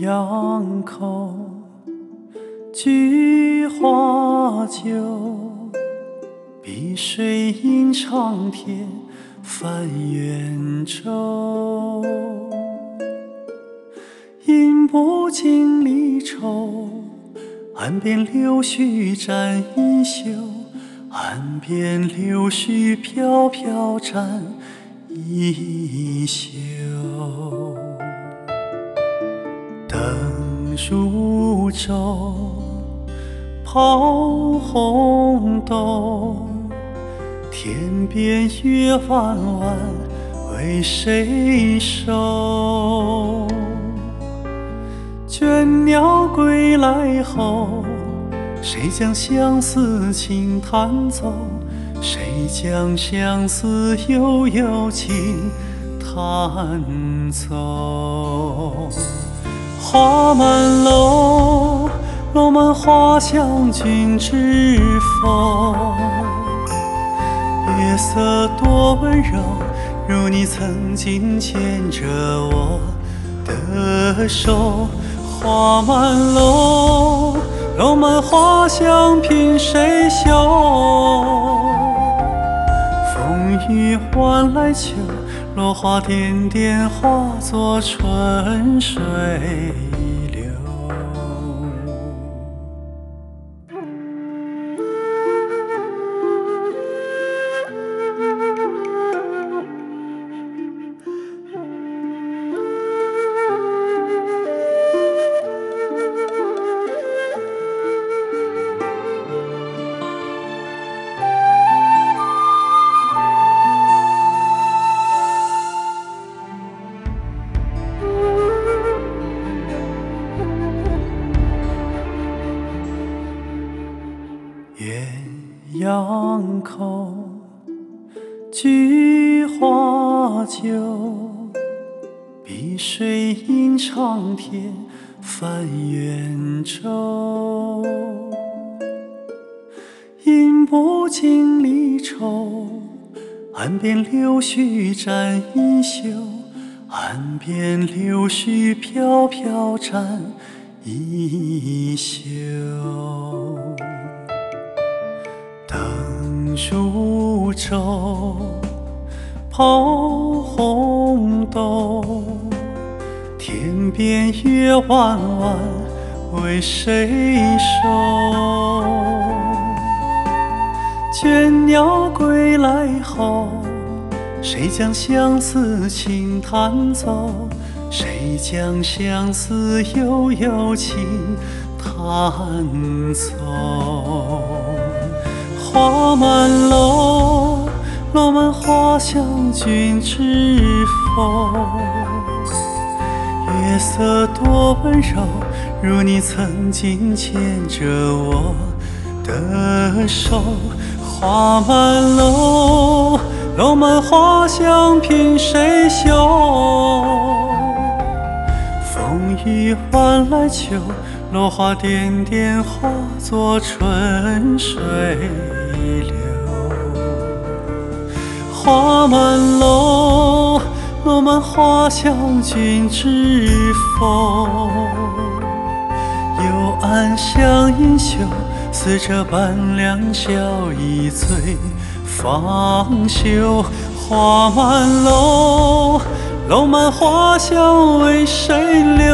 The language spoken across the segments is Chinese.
阳口，菊花酒，碧水映长天，翻圆周。饮不尽离愁，岸边柳絮沾衣袖，岸边柳絮飘飘沾衣袖。灯如昼，抛红豆，天边月弯弯，为谁收？倦鸟归来后，谁将相思轻弹奏？谁将相思悠悠轻弹奏？花满楼，楼满花香，君知否？月色多温柔，如你曾经牵着我的手。花满楼，楼满花香，凭谁嗅？风雨换来秋，落花点点化作春水流。阳口，菊花酒，碧水映长天，翻圆周。饮不尽离愁，岸边柳絮沾衣袖，岸边柳絮飘飘沾衣袖。灯如昼，抛红豆，天边月弯弯，为谁收？倦鸟归来后，谁将相思轻弹奏？谁将相思悠悠轻弹奏？花满楼，楼满花香，君知否？月色多温柔，如你曾经牵着我的手。花满楼，楼满花香，凭谁嗅？风雨换来秋，落花点点化作春水流。花满楼，楼满花香，君知否？幽暗香盈袖，似这般良宵一醉方休。花满楼，楼满花香，为谁留？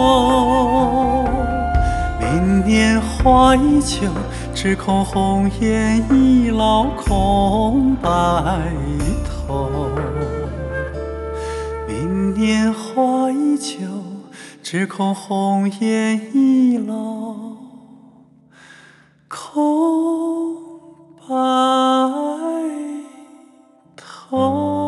明年花依旧，只恐红颜已老空白头。明年花依旧，只恐红颜已老空白头。